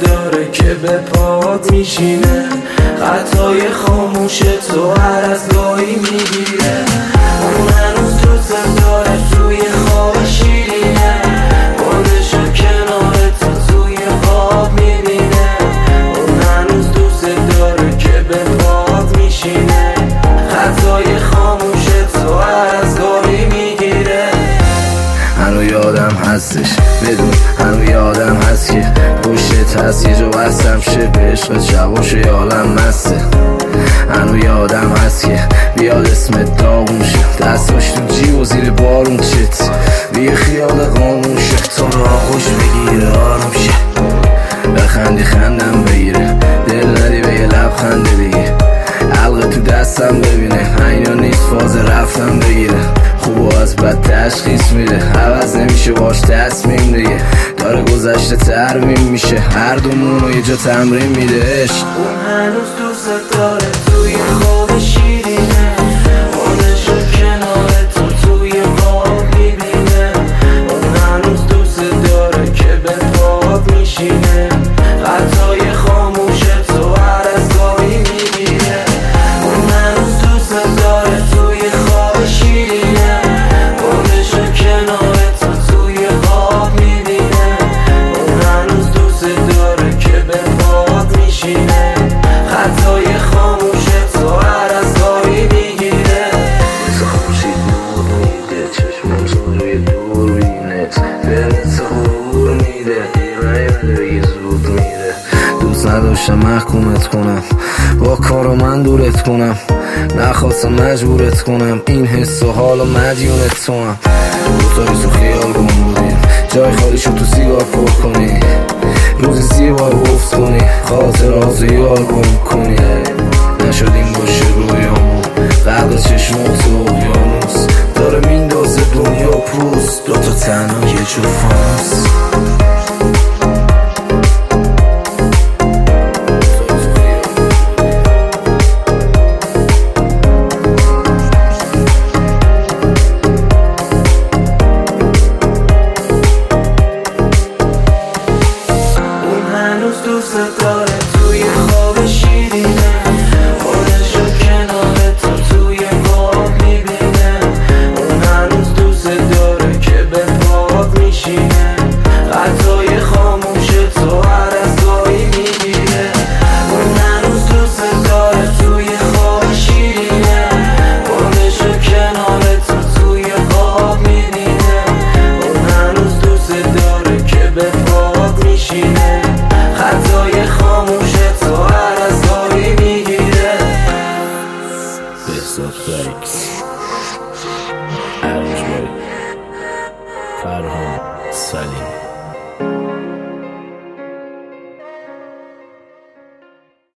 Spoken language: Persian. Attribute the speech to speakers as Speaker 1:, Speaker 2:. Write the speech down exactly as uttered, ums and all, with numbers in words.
Speaker 1: داره که به پات میشینه. خطای خاموش تو هر از گاهی میگیره. اون هنوز دوست داره توی خواب شیرینه. خودشو کنار تو توی خواب میبینه. اون هنوز دوست داره که به پات میشینه. خطای خاموش تو هر از گاهی میگیره.
Speaker 2: هنو یادم هستش بدون هنو یادم هست که پشت هست یه جا بستم شه به عشق شباش یالم مسته. هنو یادم هست که بیاد اسمت داغون شه دستاش تو جیب و زیر بارون چت بی خیال قانون شه تو را خوش بگیره آروم شه بخندی خندم بگیره دل ندی به یه لبخنده دیگه حلقه تو دستم ببینه اینا نیست فاز رفتم بگیره خوب و از بد تشخیص میده عوض نمیشه باش تصمیم دیگه داره گذشته ترمیم میشه هر دومونو یه جا تمرین میده عشق.
Speaker 1: اون هنوز دوست داره توی خواب شیرینه. خودشو کنار تو توی خواب میبینه. اون هنوز دوست داره که به پات میشینه. خطای خاموش تو هر از گاهی میگیره. اون هنوز دوست داره توی خواب شیرینه. خودشو کنار تو توی خواب میبینه. اون هنوز دوست داره که به پات میشینه. خطای خاموش تو هر از گاهی میگیره.
Speaker 2: خاموشی دور میده چشمون تو روی دور بینه فرد غرور میده نیمه بگی زود میره. دوست نداشتم محکومت کنم با کارو من دورت کنم نخواستم مجبورت کنم این حس و حال و مدیونت تو هم دوتایی تو خیال گم بودیم جای خالی شد تو سیگار پر کنی روزی سی بار گفت کنی خاطرات یار گم کنی نشدیم باشه رویامون قدر چشمات و اقیانوس داره میندازه دنیا پوست دوتا تنها یه جو فانوس.
Speaker 1: هنوز دوست داره توی خواب شیرینه. خودشو کنار تو توی خواب میبینه. اون هنوز دوست داره که به پات میشینه. خطای خاموش تو هر از گاهی میگیره. اون هنوز دوست داره توی خواب شیرینه. خودشو کنار تو توی خواب میبینه. اون هنوز دوست داره که به پات میشینه. خطای خاموش تو هر از گاهی میگیره.
Speaker 2: بهزاد فکس ارجبای فرهان سلیم